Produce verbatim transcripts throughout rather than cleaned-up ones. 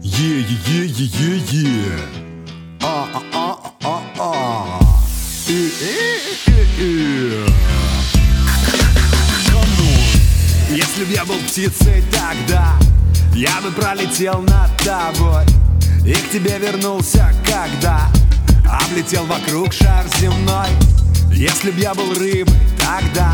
Е-е-е-е-е-е. А-а-а-а-а. И-и-и-и. Если б я был птицей тогда, я бы пролетел над тобой и к тебе вернулся, когда облетел вокруг шар земной. Если б я был рыбой тогда,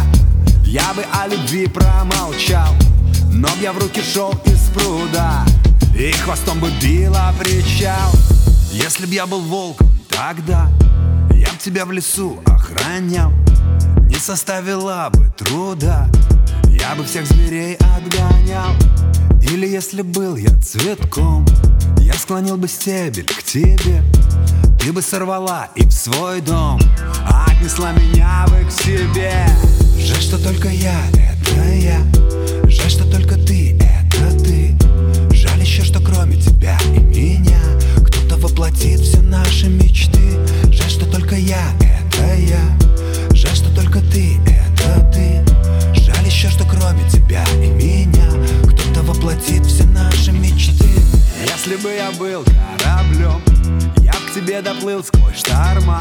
я бы о любви промолчал, но б я в руки шел из пруда и хвостом бы била причал. Если б я был волком тогда, я б тебя в лесу охранял, не составило бы труда, я бы всех зверей отгонял. Или если был я цветком, я склонил бы стебель к тебе, ты бы сорвала и в свой дом отнесла меня бы к себе. Жаль, что только я, это я. Жаль, что только ты, это ты. Жаль еще, что кроме тебя и меня кто-то воплотит все наши мечты. Жаль, что только я, это я. Жаль, что только ты, это ты. Жаль еще, что кроме тебя и меня кто-то воплотит все наши мечты. Если бы я был кораблем, я б к тебе доплыл сквозь шторма,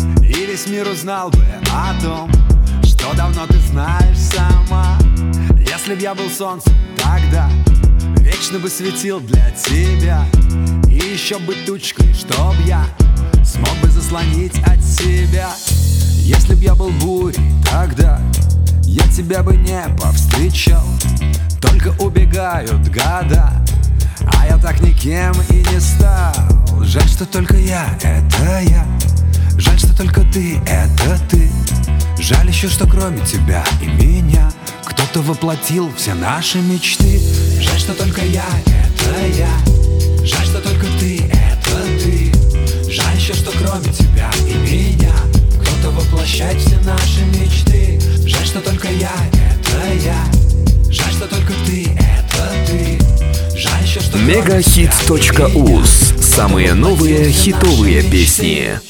и весь мир узнал бы о том, что давно ты знаешь сама. Если б я был солнцем тогда, вечно бы светил для тебя, и еще бы тучкой, чтоб я смог бы заслонить от себя. Если б я был бурей тогда, я тебя бы не повстречал, только убегают года, а я так никем и не стал. Жаль, что только я, это я. Жаль, что только ты, это ты. Жаль еще, что кроме тебя и меня кто-то воплотил все наши мечты. Жаль, что только я, это я. Жаль, что только ты, это ты. Жаль еще, что кроме тебя и меня кто-то воплощает все наши мечты. Жаль, что только я, это я. Жаль, что только ты, это ты. Мегахит точка уз. Самые новые хитовые песни.